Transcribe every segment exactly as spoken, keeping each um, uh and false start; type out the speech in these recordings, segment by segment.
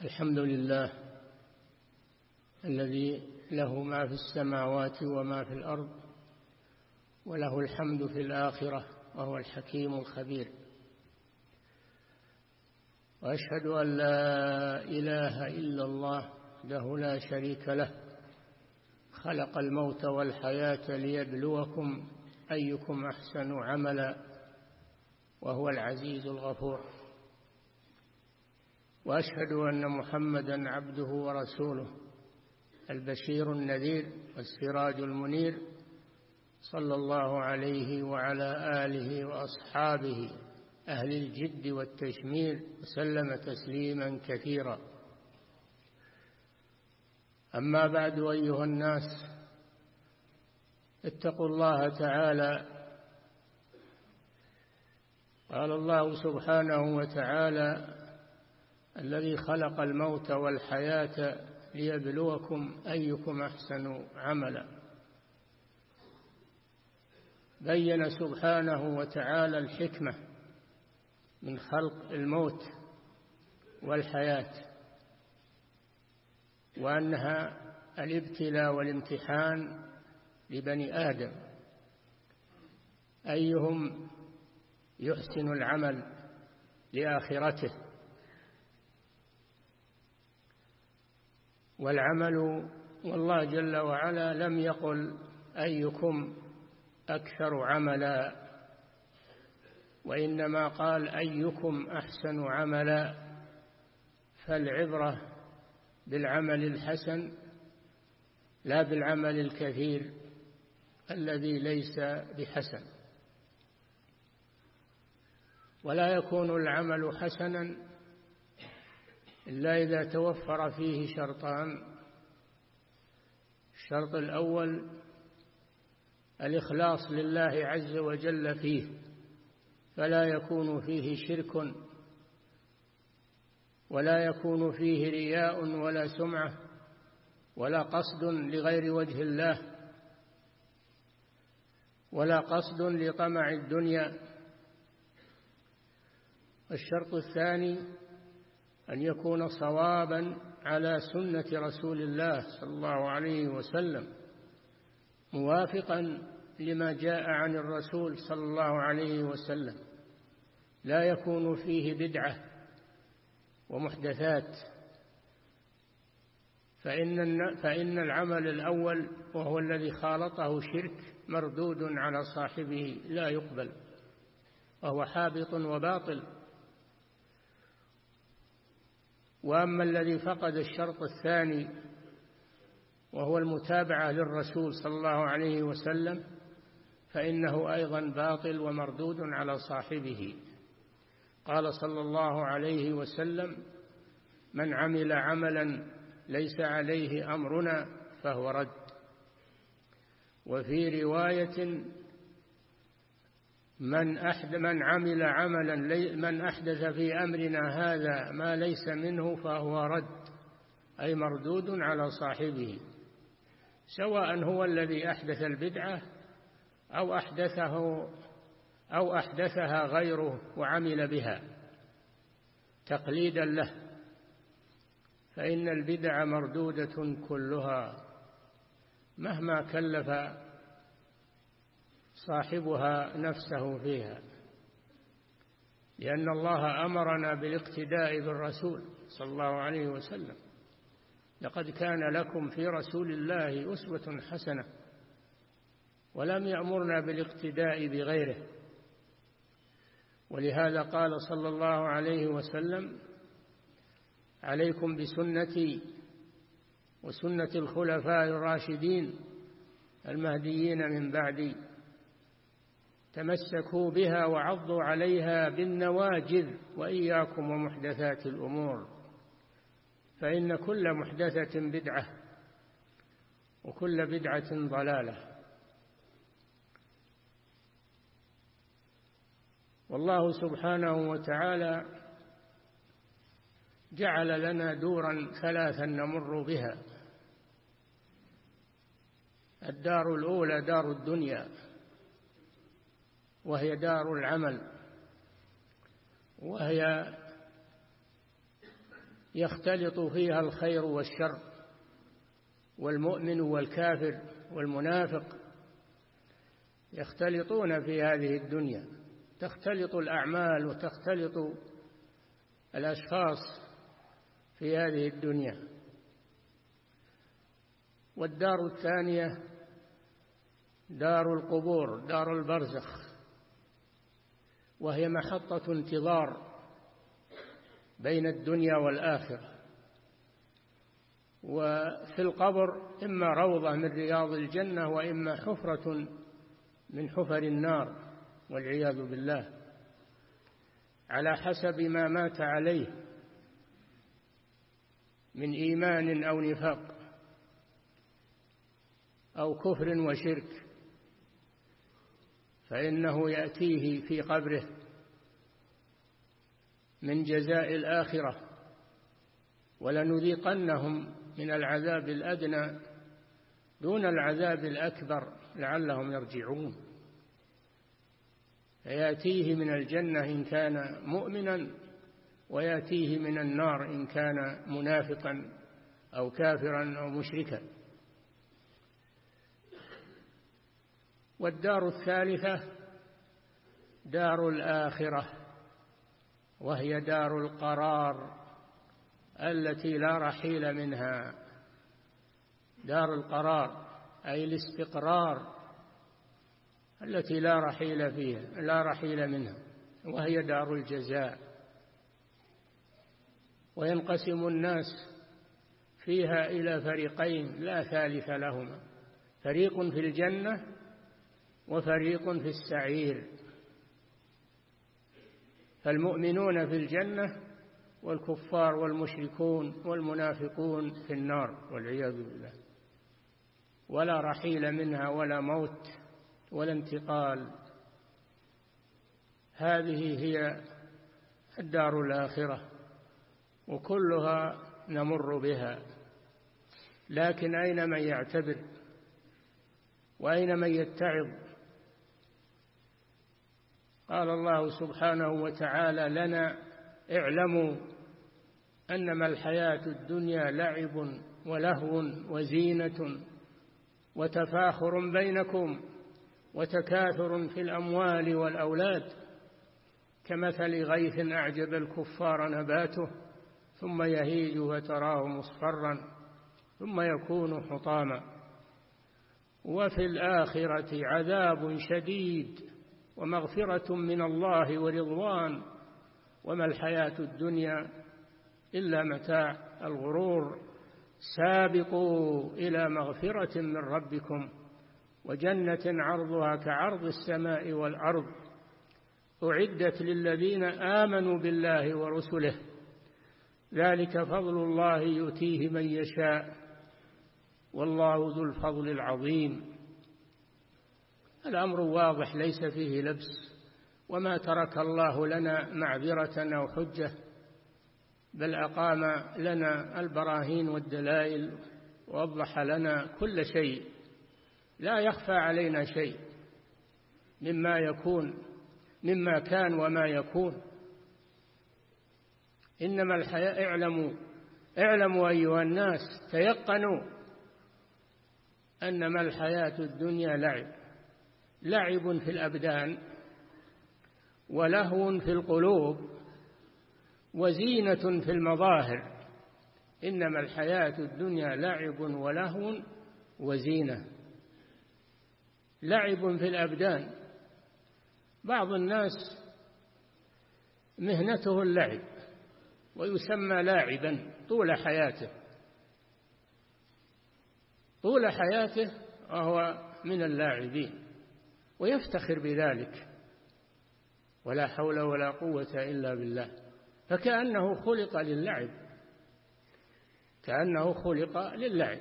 الحمد لله الذي له ما في السماوات وما في الأرض، وله الحمد في الآخرة، وهو الحكيم الخبير. وأشهد أن لا إله إلا الله وحده لا شريك له، خلق الموت والحياة ليبلوكم أيكم أحسن عملا، وهو العزيز الغفور. وأشهد أن محمدا عبده ورسوله، البشير النذير والسراج المنير، صلى الله عليه وعلى آله وأصحابه أهل الجد والتشمير، وسلم تسليما كثيرا. أما بعد، أيها الناس، اتقوا الله تعالى. قال الله سبحانه وتعالى: الذي خلق الموت والحياة ليبلوكم أيكم أحسن عملا. بين سبحانه وتعالى الحكمة من خلق الموت والحياة، وأنها الابتلاء والامتحان لبني آدم، أيهم يحسن العمل لآخرته. والعمل، والله جل وعلا لم يقل أيكم أكثر عملا، وإنما قال أيكم أحسن عملا. فالعبرة بالعمل الحسن لا بالعمل الكثير الذي ليس بحسن. ولا يكون العمل حسنا إلا إذا توفر فيه شرطان: الشرط الأول الإخلاص لله عز وجل فيه، فلا يكون فيه شرك، ولا يكون فيه رياء ولا سمعة ولا قصد لغير وجه الله، ولا قصد لطمع الدنيا. الشرط الثاني أن يكون صوابا على سنة رسول الله صلى الله عليه وسلم، موافقا لما جاء عن الرسول صلى الله عليه وسلم، لا يكون فيه بدعة ومحدثات. فإن, فإن العمل الأول، وهو الذي خالطه شرك، مردود على صاحبه، لا يقبل، وهو حابط وباطل. وأما الذي فقد الشرط الثاني، وهو المتابعة للرسول صلى الله عليه وسلم، فإنه أيضا باطل ومردود على صاحبه. قال صلى الله عليه وسلم: من عمل عملا ليس عليه أمرنا فهو رد. وفي رواية: من أحد من عمل عملا من أحدث في أمرنا هذا ما ليس منه فهو رد، أي مردود على صاحبه، سواء هو الذي أحدث البدعة أو أحدثه أو أحدثها غيره وعمل بها تقليدا له، فإن البدع مردودة كلها مهما كلف صاحبها نفسه فيها، لأن الله أمرنا بالاقتداء بالرسول صلى الله عليه وسلم: لقد كان لكم في رسول الله أسوة حسنة. ولم يأمرنا بالاقتداء بغيره. ولهذا قال صلى الله عليه وسلم: عليكم بسنتي وسنة الخلفاء الراشدين المهديين من بعدي، تمسكوا بها وعضوا عليها بالنواجذ، وإياكم ومحدثات الأمور، فإن كل محدثة بدعة وكل بدعة ضلالة. والله سبحانه وتعالى جعل لنا دورا ثلاثا نمر بها: الدار الأولى دار الدنيا، وهي دار العمل، وهي يختلط فيها الخير والشر، والمؤمن والكافر والمنافق يختلطون في هذه الدنيا، تختلط الأعمال وتختلط الأشخاص في هذه الدنيا. والدار الثانية دار القبور، دار البرزخ، وهي محطة انتظار بين الدنيا والآخرة. وفي القبر إما روضة من رياض الجنة وإما حفرة من حفر النار والعياذ بالله، على حسب ما مات عليه من إيمان أو نفاق أو كفر وشرك، فإنه يأتيه في قبره من جزاء الآخرة: ولنذيقنهم من العذاب الأدنى دون العذاب الأكبر لعلهم يرجعون. فيأتيه من الجنة إن كان مؤمنا، ويأتيه من النار إن كان منافقا أو كافرا أو مشركا. والدار الثالثة دار الآخرة، وهي دار القرار التي لا رحيل منها. دار القرار أي الاستقرار التي لا رحيل فيها لا رحيل منها، وهي دار الجزاء. وينقسم الناس فيها إلى فريقين لا ثالث لهما: فريق في الجنة وفريق في السعير. فالمؤمنون في الجنة، والكفار والمشركون والمنافقون في النار والعياذ بالله، ولا رحيل منها ولا موت ولا انتقال. هذه هي الدار الآخرة، وكلها نمر بها. لكن أين من يعتبر؟ وأين من يتعظ؟ قال الله سبحانه وتعالى لنا: اعلموا أنما الحياة الدنيا لعب ولهو وزينة وتفاخر بينكم وتكاثر في الأموال والأولاد، كمثل غيث أعجب الكفار نباته ثم يهيج فتراه مصفرا ثم يكون حطاما، وفي الآخرة عذاب شديد ومغفرة من الله ورضوان، وما الحياة الدنيا إلا متاع الغرور. سابقوا إلى مغفرة من ربكم وجنة عرضها كعرض السماء والأرض أعدت للذين آمنوا بالله ورسله، ذلك فضل الله يؤتيه من يشاء والله ذو الفضل العظيم. الأمر واضح ليس فيه لبس، وما ترك الله لنا معذرة أو حجة، بل أقام لنا البراهين والدلائل ووضح لنا كل شيء، لا يخفى علينا شيء مما يكون مما كان وما يكون. إنما الحياة اعلموا اعلموا أيها الناس، تيقنوا أنما الحياة الدنيا لعب لعب في الأبدان ولهو في القلوب وزينة في المظاهر. إنما الحياة الدنيا لعب ولهو وزينة. لعب في الأبدان، بعض الناس مهنته اللعب ويسمى لاعبا طول حياته طول حياته وهو من اللاعبين ويفتخر بذلك، ولا حول ولا قوة إلا بالله، فكأنه خلق للعب كأنه خلق للعب.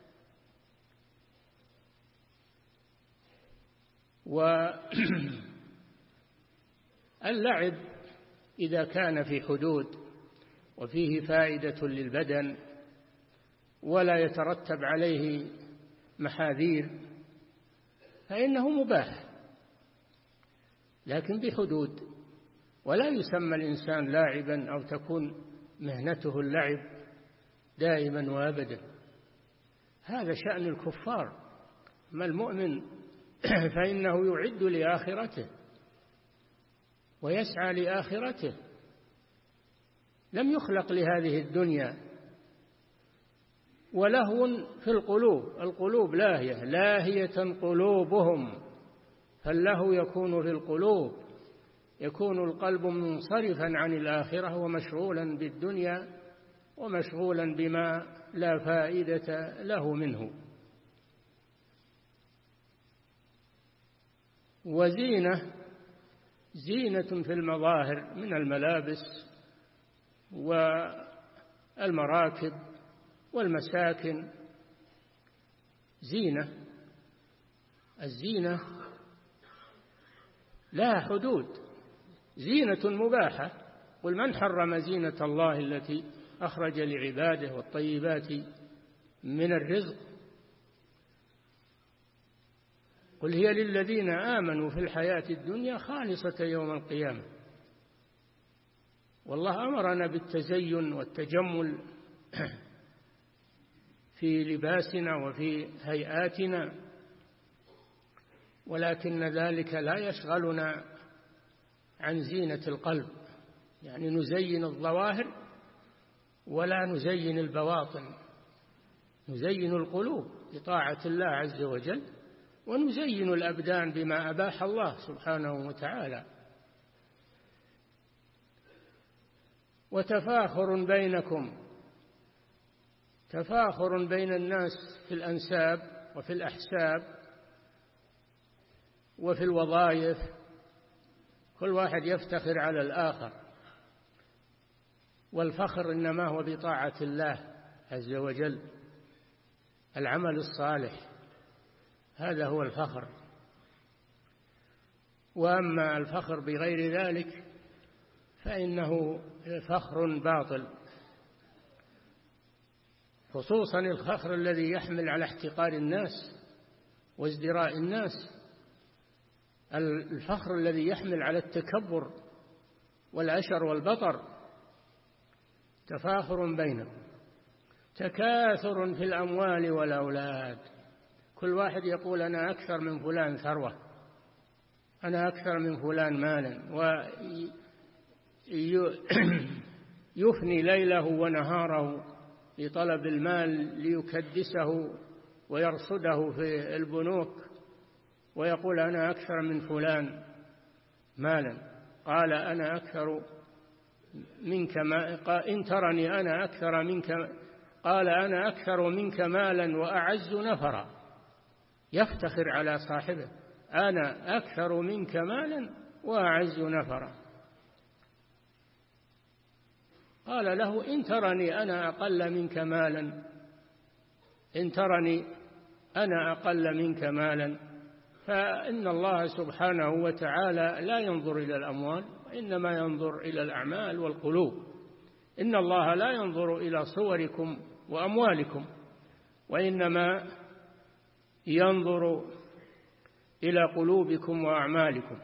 واللعب إذا كان في حدود وفيه فائدة للبدن ولا يترتب عليه محاذير فإنه مباح، لكن بحدود، ولا يسمى الإنسان لاعبا أو تكون مهنته اللعب دائما وأبدا. هذا شأن الكفار. ما المؤمن فإنه يعد لآخرته ويسعى لآخرته، لم يخلق لهذه الدنيا. ولهو في القلوب، القلوب لاهية، لاهية قلوبهم، فاللهو يكون في القلوب، يكون القلب منصرفا عن الآخرة ومشغولا بالدنيا ومشغولا بما لا فائدة له منه. وزينة، زينة في المظاهر من الملابس والمراكب والمساكن، زينة. الزينة لها حدود، زينة مباحة. قل من حرم زينة الله التي أخرج لعباده والطيبات من الرزق، قل هي للذين آمنوا في الحياة الدنيا خالصة يوم القيامة. والله أمرنا بالتزين والتجمل في لباسنا وفي هيئاتنا، ولكن ذلك لا يشغلنا عن زينة القلب، يعني نزين الظواهر ولا نزين البواطن، نزين القلوب بطاعة الله عز وجل، ونزين الأبدان بما أباح الله سبحانه وتعالى. وتفاخر بينكم، تفاخر بين الناس في الأنساب وفي الأحساب وفي الوظائف، كل واحد يفتخر على الآخر، والفخر إنما هو بطاعة الله عز وجل، العمل الصالح، هذا هو الفخر. وأما الفخر بغير ذلك فإنه فخر باطل، خصوصا الفخر الذي يحمل على احتقار الناس وازدراء الناس، الفخر الذي يحمل على التكبر والعشر والبطر. تفاخر بينكم، تكاثر في الأموال والأولاد، كل واحد يقول أنا أكثر من فلان ثروة، أنا أكثر من فلان مالا، ويفني ليله ونهاره لطلب المال ليكدسه ويرصده في البنوك، ويقول أنا أكثر من فلان مالا. قال أنا أكثر منك ما إن ترني أنا أكثر منك، قال أنا أكثر منك مالا وأعز نفرا، يفتخر على صاحبه، أنا أكثر منك مالا وأعز نفرا. قال له إن ترني أنا أقل منك مالا، إن ترني أنا أقل منك مالا، فإن الله سبحانه وتعالى لا ينظر إلى الأموال، وإنما ينظر إلى الأعمال والقلوب. إن الله لا ينظر إلى صوركم وأموالكم، وإنما ينظر إلى قلوبكم وأعمالكم.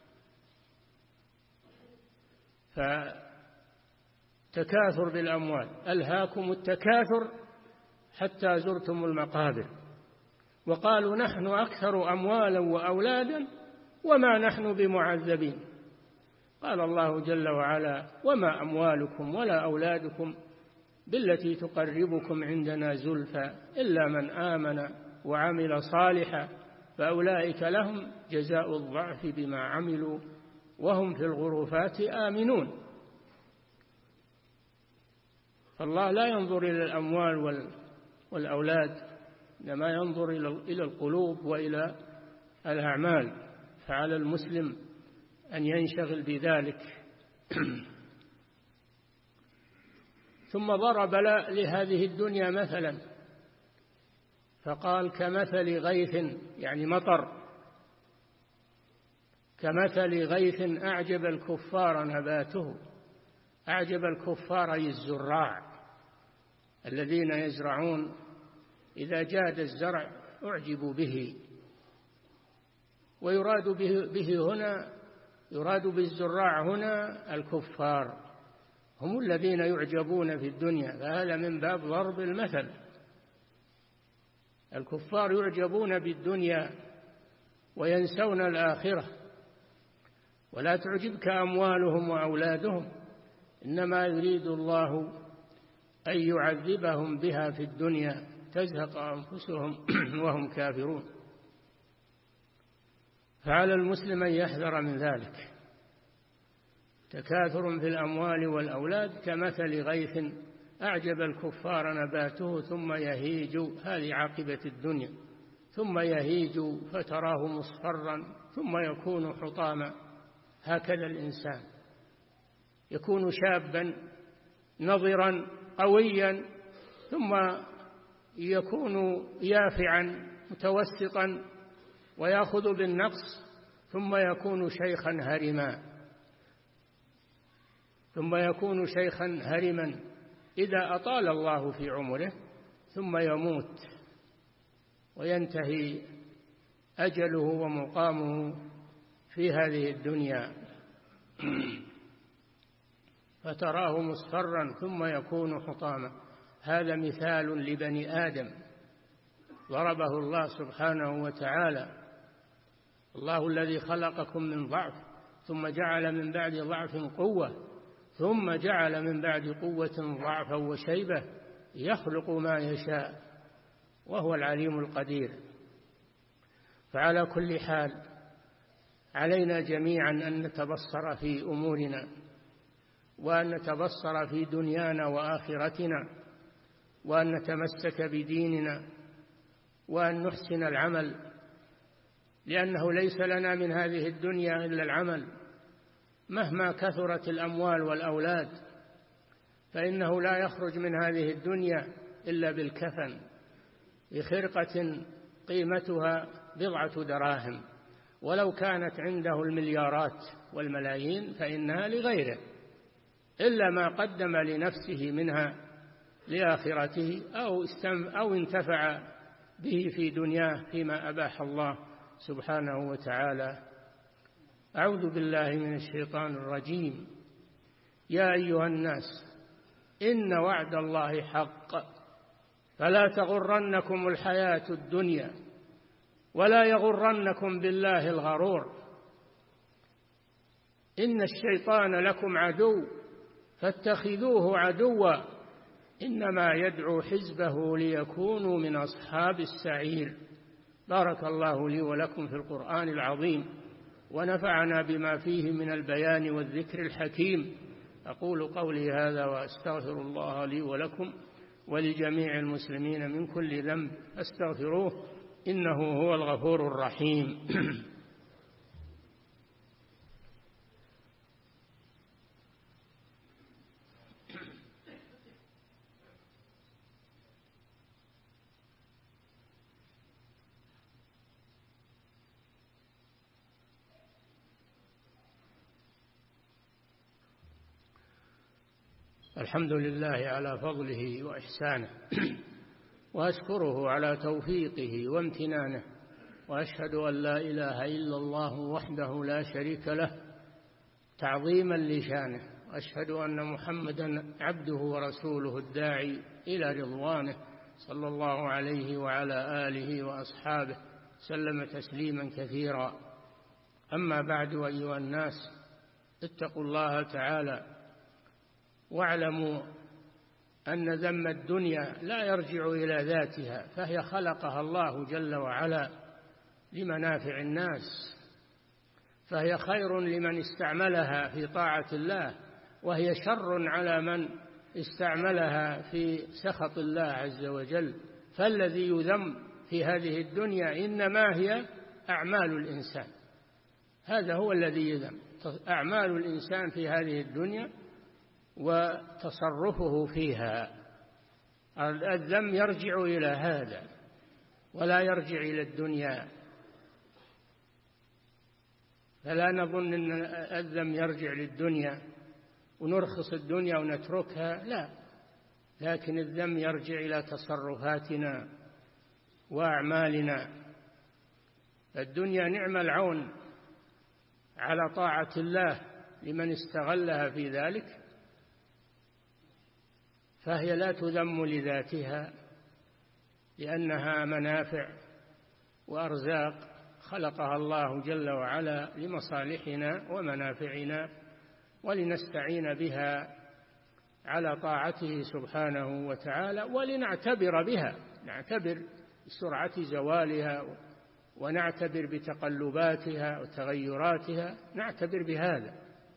فتكاثر بالأموال، ألهاكم التكاثر حتى زرتم المقابر، وقالوا نحن أكثر أموالا وأولادا وما نحن بمعذبين. قال الله جل وعلا وما أموالكم ولا أولادكم بالتي تقربكم عندنا زلفى إلا من آمن وعمل صالحا فأولئك لهم جزاء الضعف بما عملوا وهم في الغرفات آمنون. فالله لا ينظر إلى الأموال والأولاد، إنما ينظر إلى القلوب وإلى الأعمال، فعلى المسلم أن ينشغل بذلك. ثم ضرب لهذه الدنيا مثلا فقال كمثل غيث، يعني مطر، كمثل غيث أعجب الكفار نباته. أعجب الكفار أي الزراع الذين يزرعون، إذا جاد الزرع أعجبوا به. ويراد به, به هنا، يراد بالزراع هنا الكفار، هم الذين يعجبون في الدنيا، فهذا من باب ضرب المثل. الكفار يعجبون بالدنيا وينسون الآخرة، ولا تعجبك أموالهم وأولادهم، إنما يريد الله أن يعذبهم بها في الدنيا تزهق أنفسهم وهم كافرون. فعلى المسلم أن يحذر من ذلك. تكاثر في الأموال والأولاد كمثل غيث أعجب الكفار نباته ثم يهيج، هذه عاقبة الدنيا، ثم يهيج فتراه مصفرا ثم يكون حطاما. هكذا الإنسان يكون شابا نضرا قويا، ثم يكون يافعا متوسطا ويأخذ بالنقص، ثم يكون شيخا هرما ثم يكون شيخا هرما إذا أطال الله في عمره، ثم يموت وينتهي أجله ومقامه في هذه الدنيا. فتراه مصفرا ثم يكون حطاما. هذا مثال لبني آدم ضربه الله سبحانه وتعالى. الله الذي خلقكم من ضعف ثم جعل من بعد ضعف قوة ثم جعل من بعد قوة ضعفا وشيبة يخلق ما يشاء وهو العليم القدير. فعلى كل حال علينا جميعا أن نتبصر في أمورنا، وأن نتبصر في دنيانا وآخرتنا، وأن نتمسك بديننا، وأن نحسن العمل، لأنه ليس لنا من هذه الدنيا إلا العمل. مهما كثرت الأموال والأولاد فإنه لا يخرج من هذه الدنيا إلا بالكفن بخرقة قيمتها بضعة دراهم، ولو كانت عنده المليارات والملايين فإنها لغيره، إلا ما قدم لنفسه منها لآخرته أو استم أو انتفع به في دنياه فيما أباح الله سبحانه وتعالى. أعوذ بالله من الشيطان الرجيم. يا أيها الناس إن وعد الله حق فلا تغرنكم الحياة الدنيا ولا يغرنكم بالله الغرور. إن الشيطان لكم عدو فاتخذوه عدوا إنما يدعو حزبه ليكونوا من أصحاب السعير. بارك الله لي ولكم في القرآن العظيم، ونفعنا بما فيه من البيان والذكر الحكيم. أقول قولي هذا وأستغفر الله لي ولكم ولجميع المسلمين من كل ذنب فاستغفروه إنه هو الغفور الرحيم. الحمد لله على فضله وإحسانه، وأشكره على توفيقه وامتنانه، وأشهد أن لا إله إلا الله وحده لا شريك له تعظيما لشانه، وأشهد أن محمدا عبده ورسوله الداعي إلى رضوانه صلى الله عليه وعلى آله وأصحابه سلم تسليما كثيرا. أما بعد، أيها الناس اتقوا الله تعالى واعلموا أن ذم الدنيا لا يرجع إلى ذاتها، فهي خلقها الله جل وعلا لمنافع الناس، فهي خير لمن استعملها في طاعة الله، وهي شر على من استعملها في سخط الله عز وجل. فالذي يذم في هذه الدنيا إنما هي أعمال الإنسان، هذا هو الذي يذم، أعمال الإنسان في هذه الدنيا وتصرفه فيها. الذم يرجع إلى هذا ولا يرجع إلى الدنيا، فلا نظن أن الذم يرجع للدنيا ونرخص الدنيا ونتركها، لا، لكن الذم يرجع إلى تصرفاتنا وأعمالنا. الدنيا نعم العون على طاعة الله لمن استغلها في ذلك، فهي لا تذم لذاتها، لأنها منافع وأرزاق خلقها الله جل وعلا لمصالحنا ومنافعنا، ولنستعين بها على طاعته سبحانه وتعالى، ولنعتبر بها، نعتبر بسرعة زوالها ونعتبر بتقلباتها وتغيراتها، نعتبر بهذا.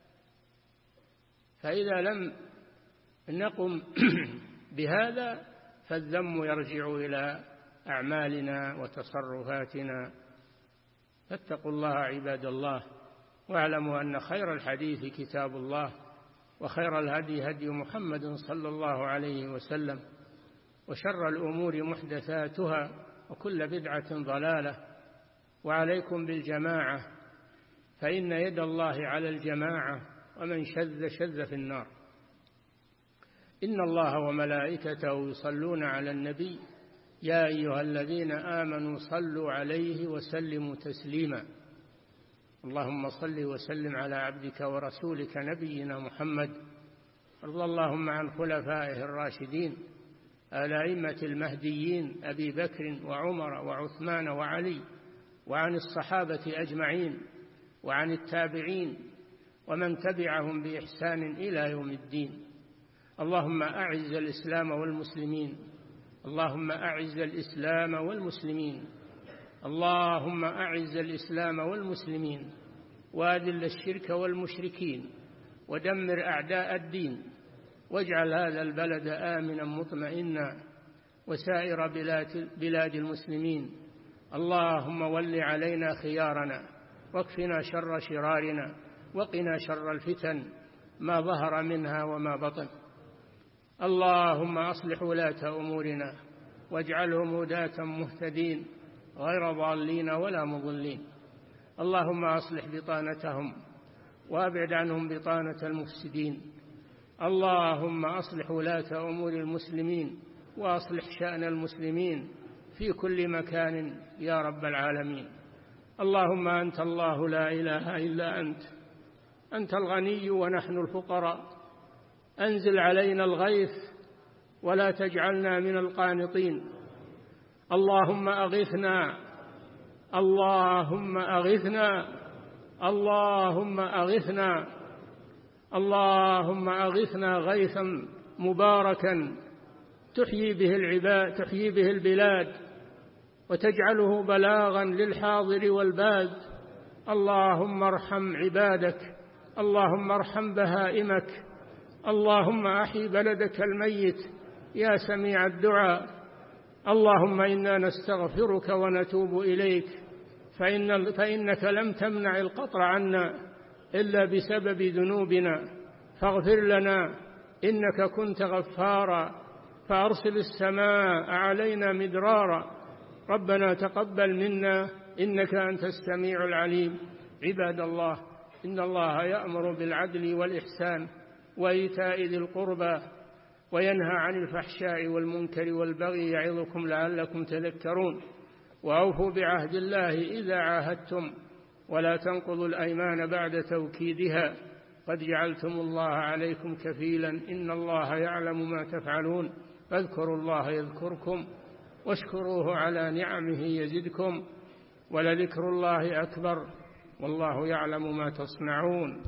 فإذا لم نقم بهذا فالذم يرجع إلى أعمالنا وتصرفاتنا. فاتقوا الله عباد الله، واعلموا أن خير الحديث كتاب الله، وخير الهدي هدي محمد صلى الله عليه وسلم، وشر الأمور محدثاتها، وكل بدعة ضلالة. وعليكم بالجماعة، فإن يد الله على الجماعة، ومن شذ شذ في النار. إن الله وملائكته يصلون على النبي يا أيها الذين آمنوا صلوا عليه وسلموا تسليما. اللهم صل وسلم على عبدك ورسولك نبينا محمد. رضي اللهم عن خلفائه الراشدين الأئمة المهديين أبي بكر وعمر وعثمان وعلي، وعن الصحابة أجمعين، وعن التابعين ومن تبعهم بإحسان إلى يوم الدين. اللهم أعز الإسلام والمسلمين، اللهم أعز الإسلام والمسلمين، اللهم أعز الإسلام والمسلمين، وأذل الشرك والمشركين، ودمر أعداء الدين، واجعل هذا البلد آمنا مطمئنا، وسائر بلاد المسلمين. اللهم ول علينا خيارنا، واكفنا شر شرارنا، وقنا شر الفتن ما ظهر منها وما بطن. اللهم أصلح ولاة أمورنا، واجعلهم هداة مهتدين غير ضالين ولا مضلين. اللهم أصلح بطانتهم، وابعد عنهم بطانة المفسدين. اللهم أصلح ولاة أمور المسلمين، وأصلح شأن المسلمين في كل مكان يا رب العالمين. اللهم أنت الله لا إله إلا أنت، أنت الغني ونحن الفقراء. أنزل علينا الغيث ولا تجعلنا من القانطين. اللهم أغثنا، اللهم أغثنا، اللهم أغثنا، اللهم أغثنا غيثا مباركا تحيي به العباد، تحيي به البلاد، وتجعله بلاغا للحاضر والباد. اللهم ارحم عبادك، اللهم ارحم بهائمك، اللهم أحي بلدك الميت يا سميع الدعاء. اللهم إنا نستغفرك ونتوب إليك، فإن فإنك لم تمنع القطر عنا إلا بسبب ذنوبنا، فاغفر لنا إنك كنت غفارا، فأرسل السماء علينا مدرارا. ربنا تقبل منا إنك أنت السميع العليم. عباد الله، إن الله يأمر بالعدل والإحسان وإيتاء ذي القربى، وينهى عن الفحشاء والمنكر والبغي، يعظكم لعلكم تذكرون. وأوفوا بعهد الله إذا عاهدتم، ولا تنقضوا الأيمان بعد توكيدها، قد جعلتم الله عليكم كفيلا، إن الله يعلم ما تفعلون. فاذكروا الله يذكركم، واشكروه على نعمه يزدكم، ولذكر الله أكبر، والله يعلم ما تصنعون.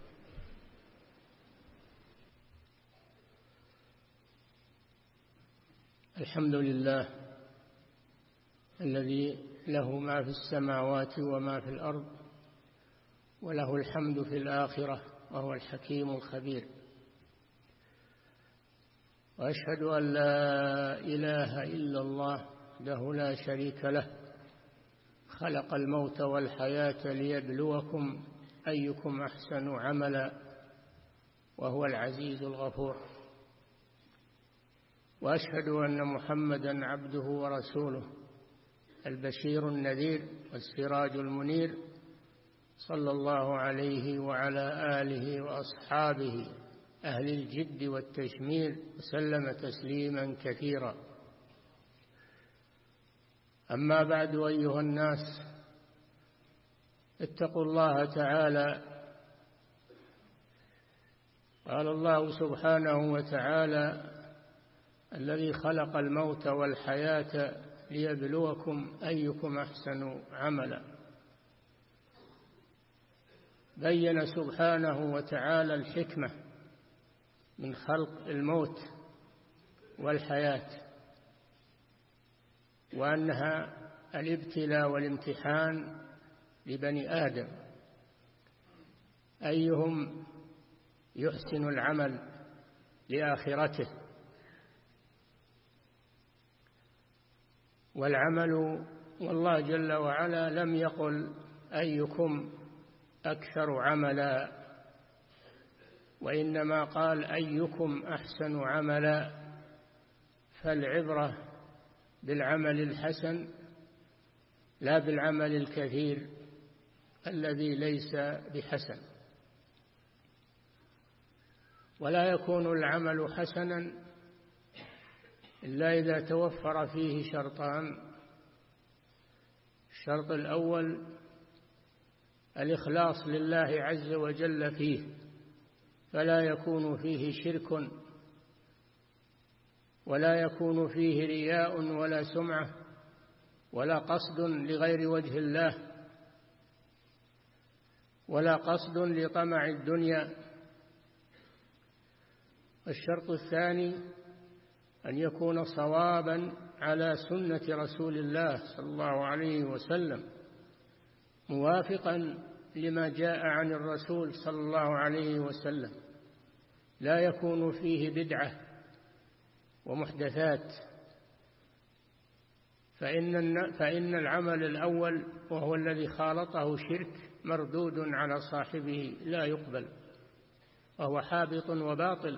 الحمد لله الذي له ما في السماوات وما في الأرض، وله الحمد في الآخرة، وهو الحكيم الخبير. وأشهد أن لا إله إلا الله وحده لا شريك له، خلق الموت والحياة ليبلوكم أيكم أحسن عملا، وهو العزيز الغفور. وأشهد أن محمدًا عبده ورسوله، البشير النذير والسراج المنير، صلى الله عليه وعلى آله وأصحابه أهل الجد والتشمير، وسلم تسليما كثيرا. أما بعد، أيها الناس، اتقوا الله تعالى. قال الله سبحانه وتعالى: الذي خلق الموت والحياة ليبلوكم أيكم أحسن عملا. بين سبحانه وتعالى الحكمة من خلق الموت والحياة، وأنها الابتلاء والامتحان لبني آدم أيهم يحسن العمل لآخرته. والعمل، والله جل وعلا لم يقل أيكم أكثر عملا، وإنما قال أيكم أحسن عملا. فالعبرة بالعمل الحسن لا بالعمل الكثير الذي ليس بحسن. ولا يكون العمل حسنا إلا إذا توفر فيه شرطان: الشرط الأول الإخلاص لله عز وجل فيه، فلا يكون فيه شرك ولا يكون فيه رياء ولا سمعة ولا قصد لغير وجه الله ولا قصد لطمع الدنيا. الشرط الثاني أن يكون صوابا على سنة رسول الله صلى الله عليه وسلم، موافقا لما جاء عن الرسول صلى الله عليه وسلم، لا يكون فيه بدعة ومحدثات. فإن, فإن العمل الأول وهو الذي خالطه شرك مردود على صاحبه لا يقبل، وهو حابط وباطل.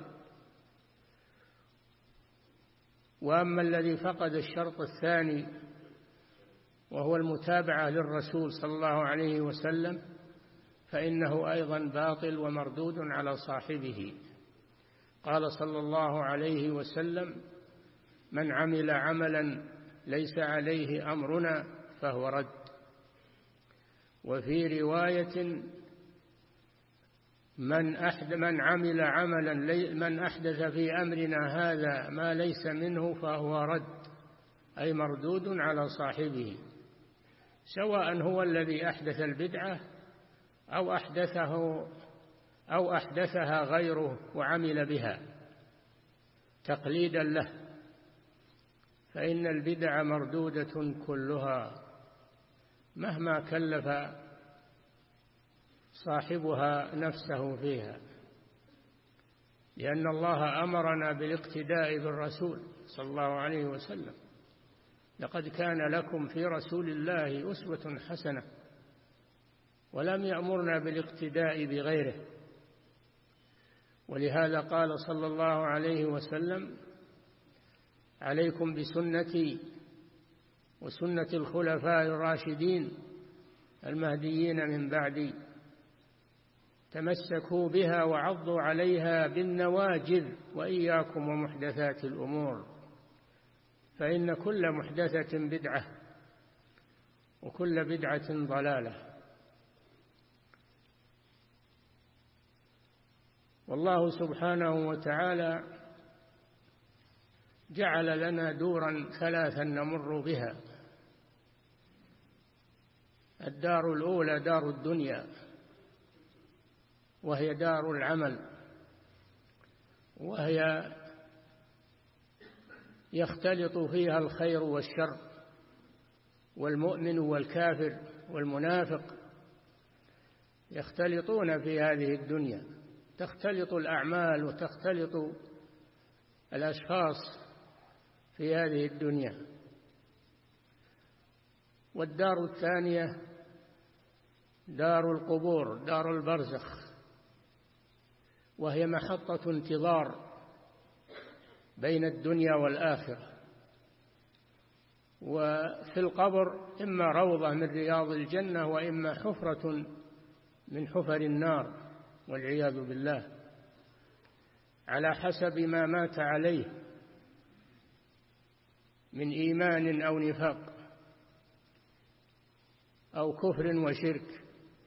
وأما الذي فقد الشرط الثاني وهو المتابعة للرسول صلى الله عليه وسلم فإنه أيضا باطل ومردود على صاحبه. قال صلى الله عليه وسلم: من عمل عملا ليس عليه أمرنا فهو رد. وفي رواية: من أحد من عمل عملا من أحدث في أمرنا هذا ما ليس منه فهو رد، أي مردود على صاحبه، سواء هو الذي أحدث البدعة أو أحدثه أو أحدثها غيره وعمل بها تقليدا له، فإن البدع مردودة كلها مهما كلف صاحبها نفسه فيها، لأن الله أمرنا بالاقتداء بالرسول صلى الله عليه وسلم: لقد كان لكم في رسول الله أسوة حسنة. ولم يأمرنا بالاقتداء بغيره. ولهذا قال صلى الله عليه وسلم: عليكم بسنتي وسنة الخلفاء الراشدين المهديين من بعدي، تمسكوا بها وعضوا عليها بالنواجذ وإياكم ومحدثات الأمور، فإن كل محدثة بدعة وكل بدعة ضلالة. والله سبحانه وتعالى جعل لنا دورا ثلاثا نمر بها: الدار الأولى دار الدنيا، وهي دار العمل، وهي يختلط فيها الخير والشر والمؤمن والكافر والمنافق، يختلطون في هذه الدنيا، تختلط الأعمال وتختلط الأشخاص في هذه الدنيا. والدار الثانية دار القبور، دار البرزخ، وهي محطة انتظار بين الدنيا والآخرة. وفي القبر إما روضة من رياض الجنة وإما حفرة من حفر النار والعياذ بالله، على حسب ما مات عليه من إيمان أو نفاق أو كفر وشرك،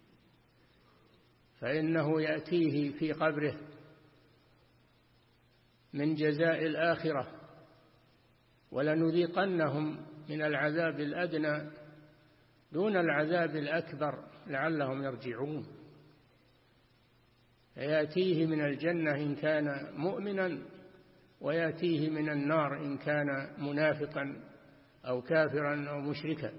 فإنه يأتيه في قبره من جزاء الآخرة ولنذيقنهم من العذاب الأدنى دون العذاب الأكبر لعلهم يرجعون. فيأتيه من الجنة إن كان مؤمنا، ويأتيه من النار إن كان منافقا أو كافرا أو مشركا.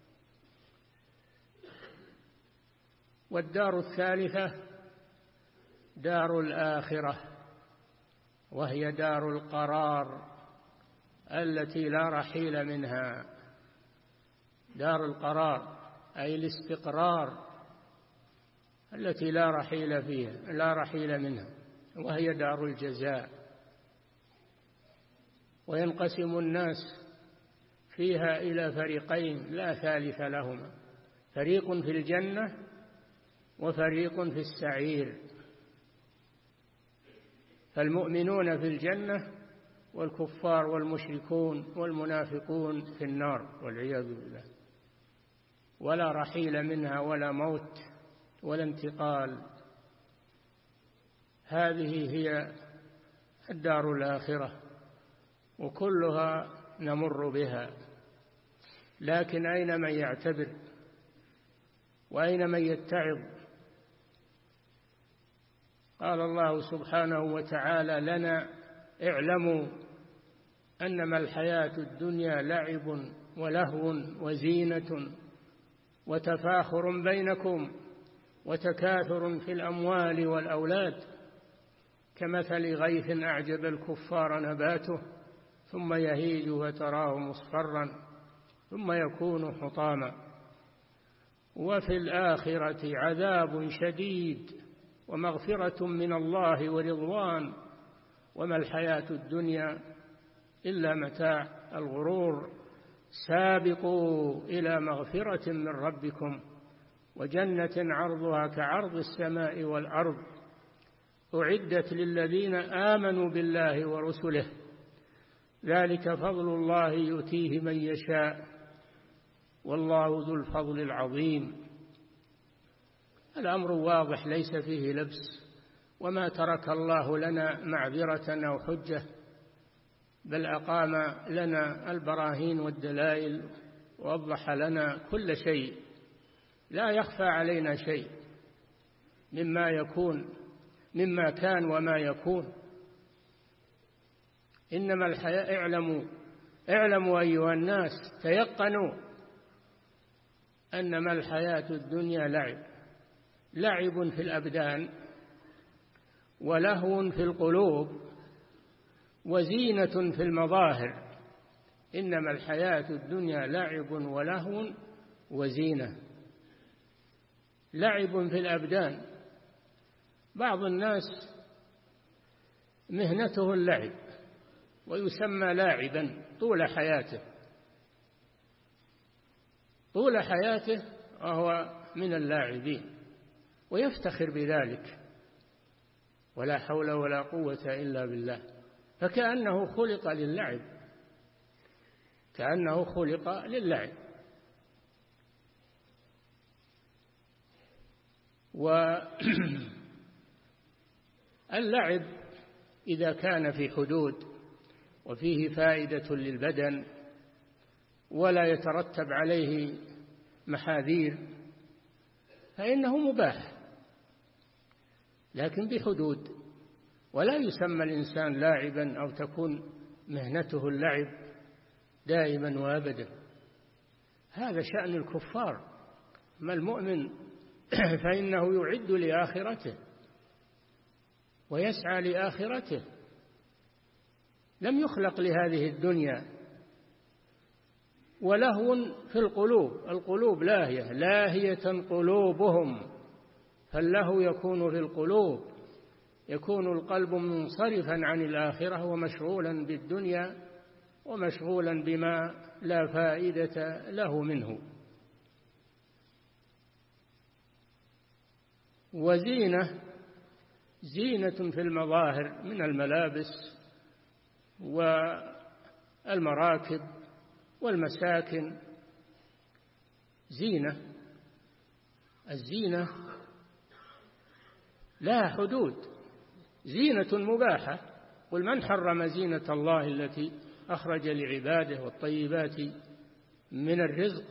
والدار الثالثة دار الآخرة، وهي دار القرار التي لا رحيل منها. دار القرار أي الاستقرار التي لا رحيل فيها لا رحيل منها، وهي دار الجزاء. وينقسم الناس فيها إلى فريقين لا ثالث لهما، فريق في الجنة وفريق في السعير. فالمؤمنون في الجنة والكفار والمشركون والمنافقون في النار والعياذ بالله، ولا رحيل منها ولا موت ولا انتقال. هذه هي الدار الآخرة، وكلها نمر بها، لكن أين من يعتبر وأين من يتعظ؟ قال الله سبحانه وتعالى لنا: اعلموا أنما الحياة الدنيا لعب ولهو وزينة وتفاخر بينكم وتكاثر في الأموال والأولاد كمثل غيث أعجب الكفار نباته ثم يهيج فتراه مصفرا ثم يكون حطاما وفي الآخرة عذاب شديد ومغفرة من الله ورضوان وما الحياة الدنيا إلا متاع الغرور. سابقوا إلى مغفرة من ربكم وجنة عرضها كعرض السماء والأرض أعدت للذين آمنوا بالله ورسله ذلك فضل الله يؤتيه من يشاء والله ذو الفضل العظيم. الأمر واضح ليس فيه لبس، وما ترك الله لنا معذرة أو حجة، بل أقام لنا البراهين والدلائل ووضح لنا كل شيء، لا يخفى علينا شيء مما يكون مما كان وما يكون. إنما الحياة اعلموا اعلموا أيها الناس تيقنوا أنما الحياة الدنيا لعب لعب في الأبدان ولهو في القلوب وزينة في المظاهر. إنما الحياة الدنيا لعب ولهو وزينة. لعب في الأبدان، بعض الناس مهنته اللعب ويسمى لاعبا طول حياته طول حياته وهو من اللاعبين ويفتخر بذلك، ولا حول ولا قوة إلا بالله، فكأنه خلق للعب كأنه خلق للعب. واللعب إذا كان في حدود وفيه فائدة للبدن ولا يترتب عليه محاذير فإنه مباح، لكن بحدود، ولا يسمى الإنسان لاعبا أو تكون مهنته اللعب دائما وأبدا. هذا شأن الكفار. ما المؤمن فإنه يعد لآخرته ويسعى لآخرته، لم يخلق لهذه الدنيا. ولهو في القلوب، القلوب لاهية لاهية قلوبهم، فاللهو يكون في القلوب، يكون القلب منصرفا عن الآخرة ومشغولا بالدنيا ومشغولا بما لا فائدة له منه. وزينة، زينة في المظاهر من الملابس والمراكب والمساكن. زينة، الزينة لها حدود، زينة مباحة. قل من حرم زينة الله التي أخرج لعباده والطيبات من الرزق.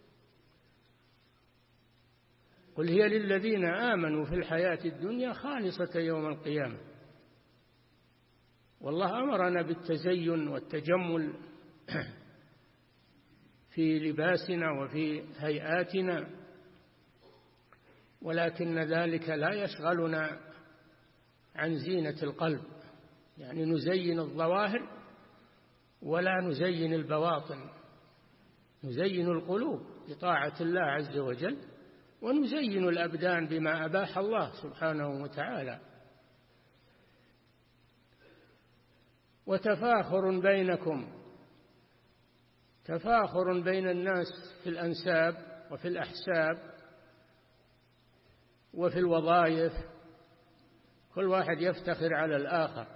قل هي للذين آمنوا في الحياة الدنيا خالصة يوم القيامة. والله أمرنا بالتزين والتجمل في لباسنا وفي هيئاتنا، ولكن ذلك لا يشغلنا عن زينة القلب، يعني نزين الظواهر ولا نزين البواطن، نزين القلوب بطاعة الله عز وجل، ونزين الأبدان بما أباح الله سبحانه وتعالى. وتفاخر بينكم، تفاخر بين الناس في الأنساب وفي الأحساب وفي الوظائف، كل واحد يفتخر على الآخر،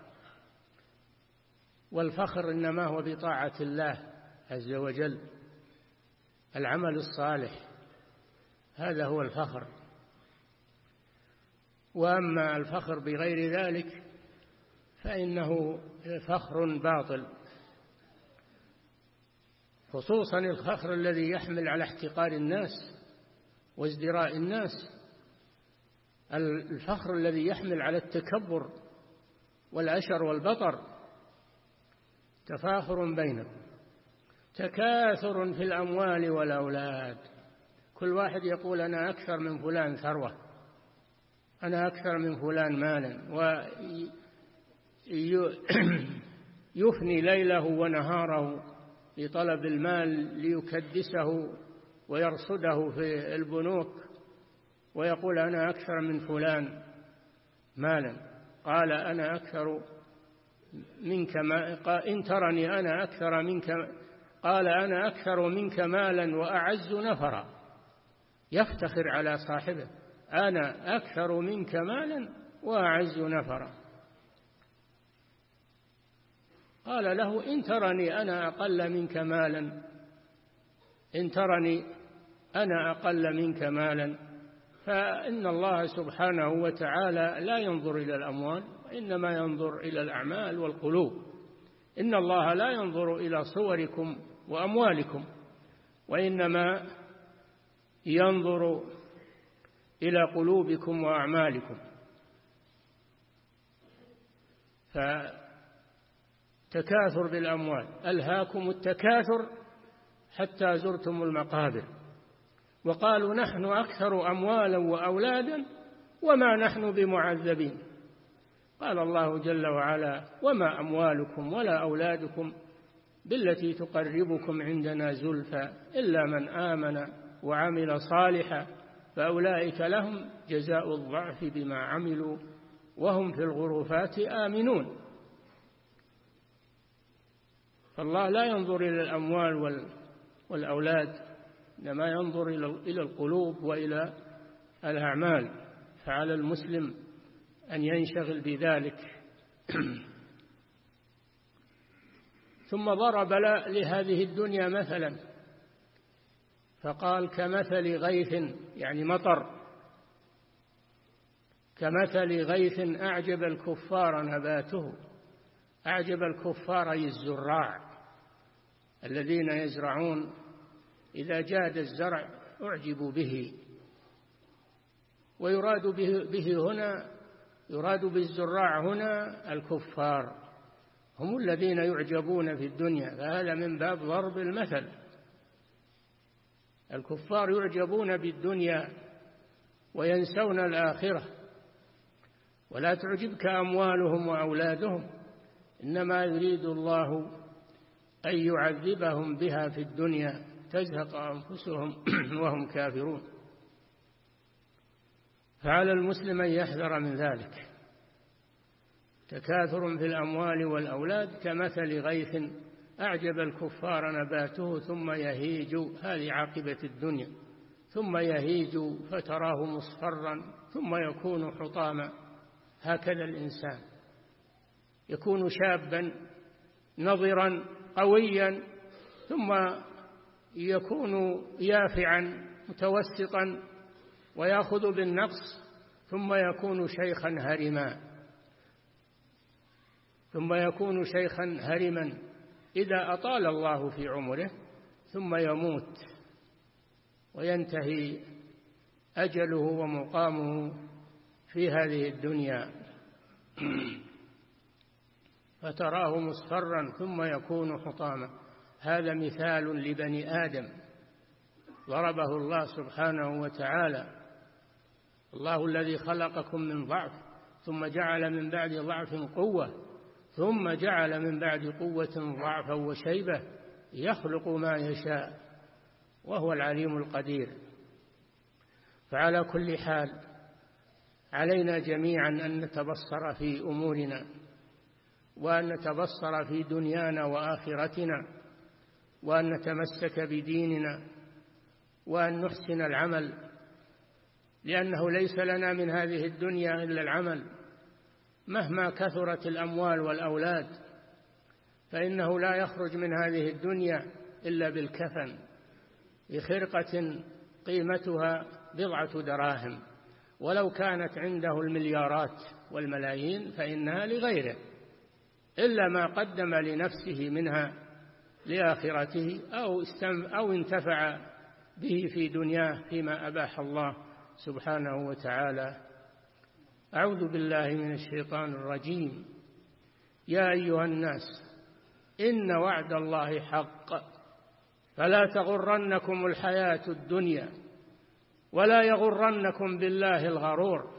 والفخر إنما هو بطاعة الله عز وجل، العمل الصالح، هذا هو الفخر. وأما الفخر بغير ذلك فإنه فخر باطل، خصوصا الفخر الذي يحمل على احتقار الناس وازدراء الناس، الفخر الذي يحمل على التكبر والعشر والبطر. تفاخر بينكم، تكاثر في الأموال والأولاد، كل واحد يقول أنا أكثر من فلان ثروة، أنا أكثر من فلان مالا، ويفني ليله ونهاره لطلب المال ليكدسه ويرصده في البنوك، ويقول أنا أكثر من فلان مالا. قال أنا أكثر منك ما قال إن ترني أنا أكثر منك، قال أنا أكثر منك مالا وأعز نفرا، يفتخر على صاحبه، أنا أكثر منك مالا وأعز نفرا. قال له إن ترني أنا أقل منك مالا، إن ترني أنا أقل منك مالا، فإن الله سبحانه وتعالى لا ينظر إلى الأموال، إنما ينظر إلى الأعمال والقلوب. إن الله لا ينظر إلى صوركم وأموالكم، وإنما ينظر إلى قلوبكم وأعمالكم. فتكاثر بالأموال، ألهاكم التكاثر حتى زرتم المقابر، وقالوا نحن أكثر أموالا وأولادا وما نحن بمعذبين. قال الله جل وعلا وما أموالكم ولا أولادكم بالتي تقربكم عندنا زلفى إلا من آمن وعمل صالحا فأولئك لهم جزاء الضعف بما عملوا وهم في الغرفات آمنون. فالله لا ينظر إلى الأموال والأولاد، إنما ينظر إلى القلوب وإلى الأعمال، فعلى المسلم أن ينشغل بذلك. ثم ضرب لهذه الدنيا مثلا فقال كمثل غيث، يعني مطر، كمثل غيث أعجب الكفار نباته. أعجب الكفار أي الزراع الذين يزرعون، إذا جاد الزرع أعجبوا به. ويراد به, به هنا يراد بالزراع هنا الكفار، هم الذين يعجبون في الدنيا، فهذا من باب ضرب المثل. الكفار يعجبون بالدنيا وينسون الآخرة، ولا تعجبك أموالهم وأولادهم، إنما يريد الله أن يعذبهم بها في الدنيا تزهق أنفسهم وهم كافرون. فعلى المسلم أن يحذر من ذلك. تكاثر في الأموال والأولاد كمثل غيث أعجب الكفار نباته ثم يهيج، هذه عاقبة الدنيا، ثم يهيج فتراه مصفرا ثم يكون حطاما. هكذا الإنسان يكون شابا نضرا قويا، ثم يكون يافعا متوسطا ويأخذ بالنقص، ثم يكون شيخا هرما ثم يكون شيخا هرما إذا أطال الله في عمره ثم يموت وينتهي أجله ومقامه في هذه الدنيا فتراه مصفرا ثم يكون حطاما. هذا مثال لبني آدم ضربه الله سبحانه وتعالى. الله الذي خلقكم من ضعف ثم جعل من بعد ضعف قوة ثم جعل من بعد قوة ضعفا وشيبة يخلق ما يشاء وهو العليم القدير. فعلى كل حال علينا جميعا أن نتبصر في أمورنا وأن نتبصر في دنيانا وآخرتنا وأن نتمسك بديننا وأن نحسن العمل، لأنه ليس لنا من هذه الدنيا إلا العمل. مهما كثرت الأموال والأولاد فإنه لا يخرج من هذه الدنيا إلا بالكفن بخرقة قيمتها بضعة دراهم، ولو كانت عنده المليارات والملايين فإنها لغيره، إلا ما قدم لنفسه منها لآخرته أو أو انتفع به في دنياه فيما أباح الله سبحانه وتعالى. أعوذ بالله من الشيطان الرجيم. يا أيها الناس إن وعد الله حق فلا تغرنكم الحياة الدنيا ولا يغرنكم بالله الغرور.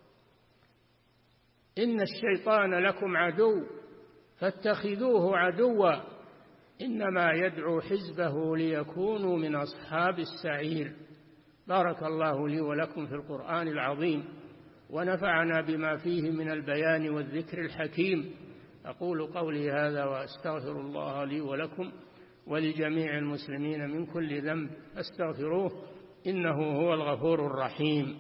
إن الشيطان لكم عدو فاتخذوه عدوا إنما يدعو حزبه ليكونوا من أصحاب السعير. بارك الله لي ولكم في القرآن العظيم ونفعنا بما فيه من البيان والذكر الحكيم. أقول قولي هذا وأستغفر الله لي ولكم ولجميع المسلمين من كل ذنب أستغفروه إنه هو الغفور الرحيم.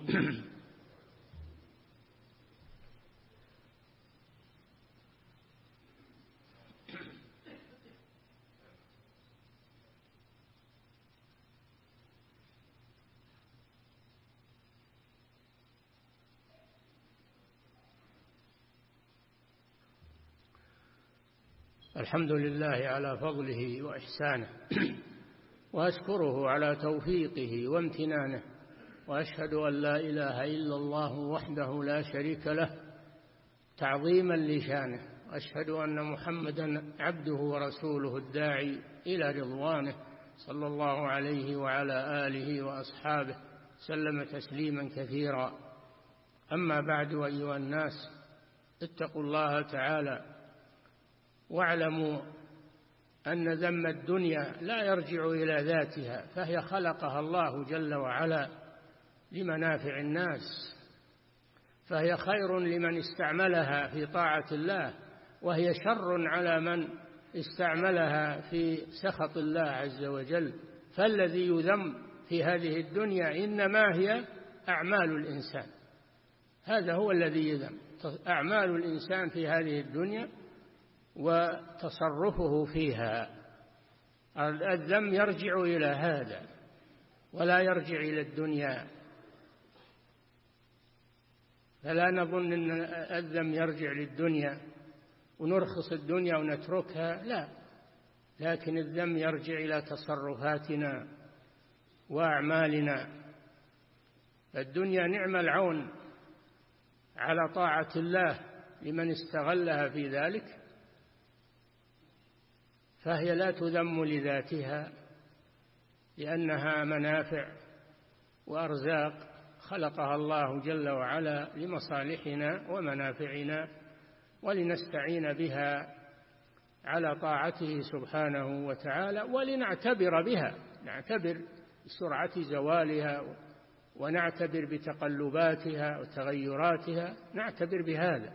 الحمد لله على فضله وإحسانه وأشكره على توفيقه وامتنانه، وأشهد أن لا إله إلا الله وحده لا شريك له تعظيما لشانه، وأشهد أن محمدا عبده ورسوله الداعي إلى رضوانه صلى الله عليه وعلى آله وأصحابه سلم تسليما كثيرا. أما بعد، أيها الناس اتقوا الله تعالى واعلموا أن ذم الدنيا لا يرجع إلى ذاتها، فهي خلقها الله جل وعلا لمنافع الناس، فهي خير لمن استعملها في طاعة الله، وهي شر على من استعملها في سخط الله عز وجل. فالذي يذم في هذه الدنيا إنما هي أعمال الإنسان، هذا هو الذي يذم، أعمال الإنسان في هذه الدنيا وتصرفه فيها. الذم يرجع إلى هذا ولا يرجع إلى الدنيا، فلا نظن أن الذم يرجع للدنيا ونرخص الدنيا ونتركها، لا، لكن الذم يرجع إلى تصرفاتنا وأعمالنا. الدنيا نعم العون على طاعة الله لمن استغلها في ذلك، فهي لا تذم لذاتها، لأنها منافع وأرزاق خلقها الله جل وعلا لمصالحنا ومنافعنا، ولنستعين بها على طاعته سبحانه وتعالى، ولنعتبر بها، نعتبر بسرعة زوالها ونعتبر بتقلباتها وتغيراتها، نعتبر بهذا.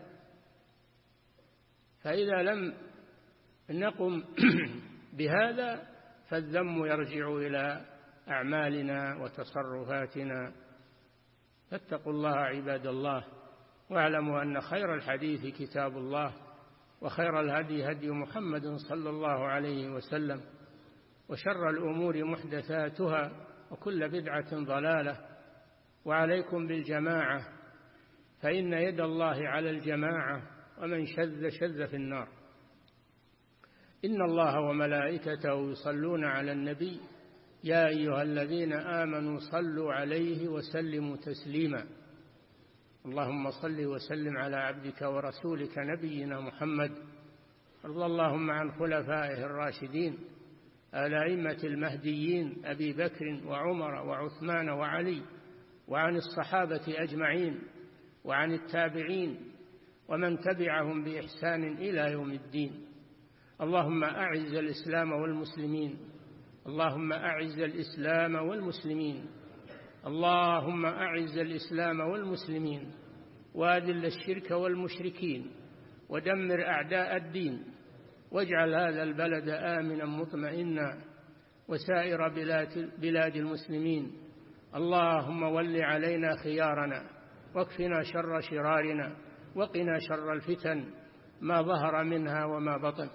فإذا لم نقم بهذا فالذم يرجع إلى أعمالنا وتصرفاتنا. فاتقوا الله عباد الله، واعلموا أن خير الحديث كتاب الله، وخير الهدي هدي محمد صلى الله عليه وسلم، وشر الأمور محدثاتها، وكل بدعة ضلالة. وعليكم بالجماعة، فإن يد الله على الجماعة، ومن شذ شذ في النار. إن الله وملائكته يصلون على النبي يا أيها الذين آمنوا صلوا عليه وسلموا تسليما. اللهم صل وسلم على عبدك ورسولك نبينا محمد. وارض اللهم عن خلفائه الراشدين الأئمة المهديين أبي بكر وعمر وعثمان وعلي، وعن الصحابة أجمعين، وعن التابعين ومن تبعهم بإحسان إلى يوم الدين. اللهم أعز الإسلام والمسلمين، اللهم أعز الإسلام والمسلمين، اللهم أعز الإسلام والمسلمين، وأذل الشرك والمشركين، ودمر أعداء الدين، واجعل هذا البلد آمنا مطمئنا وسائر بلاد المسلمين. اللهم ول علينا خيارنا واكفنا شر شرارنا وقنا شر الفتن ما ظهر منها وما بطن.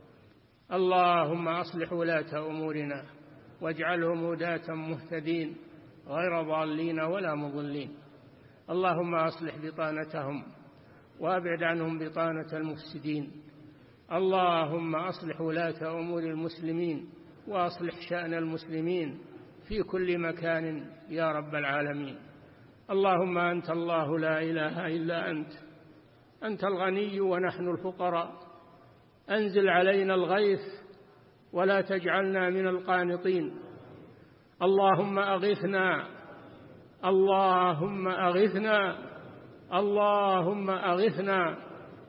اللهم أصلح ولاة أمورنا واجعلهم هداة مهتدين غير ضالين ولا مضلين. اللهم أصلح بطانتهم وأبعد عنهم بطانة المفسدين. اللهم أصلح ولاة أمور المسلمين وأصلح شأن المسلمين في كل مكان يا رب العالمين. اللهم أنت الله لا إله إلا أنت، أنت الغني ونحن الفقراء، أنزل علينا الغيث ولا تجعلنا من القانطين. اللهم أغثنا، اللهم أغثنا، اللهم أغثنا،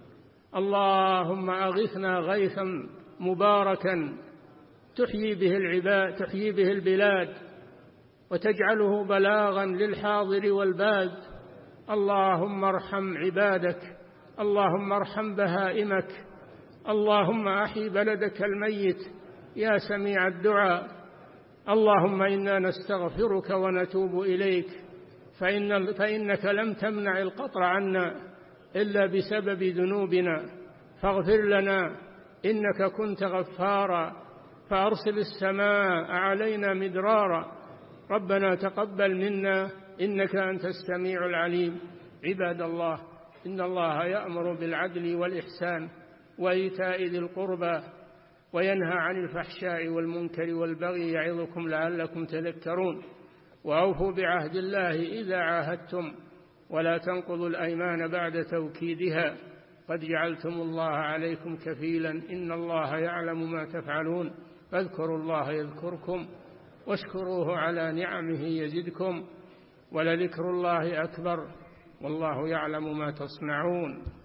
اللهم أغثنا غيثا مباركا تحيي به العباد، تحيي به البلاد وتجعله بلاغا للحاضر والباد. اللهم ارحم عبادك، اللهم ارحم بهائمك، اللهم أحي بلدك الميت يا سميع الدعاء. اللهم إنا نستغفرك ونتوب إليك، فإن فإنك لم تمنع القطر عنا إلا بسبب ذنوبنا، فاغفر لنا إنك كنت غفارا، فأرسل السماء علينا مدرارا. ربنا تقبل منا إنك أنت السميع العليم. عباد الله، إن الله يأمر بالعدل والإحسان وإيتاء ذي القربى وينهى عن الفحشاء والمنكر والبغي يعظكم لعلكم تذكرون. وأوفوا بعهد الله إذا عاهدتم ولا تنقضوا الأيمان بعد توكيدها، قد جعلتم الله عليكم كفيلا إن الله يعلم ما تفعلون. فاذكروا الله يذكركم واشكروه على نعمه يزدكم ولذكر الله أكبر والله يعلم ما تصنعون.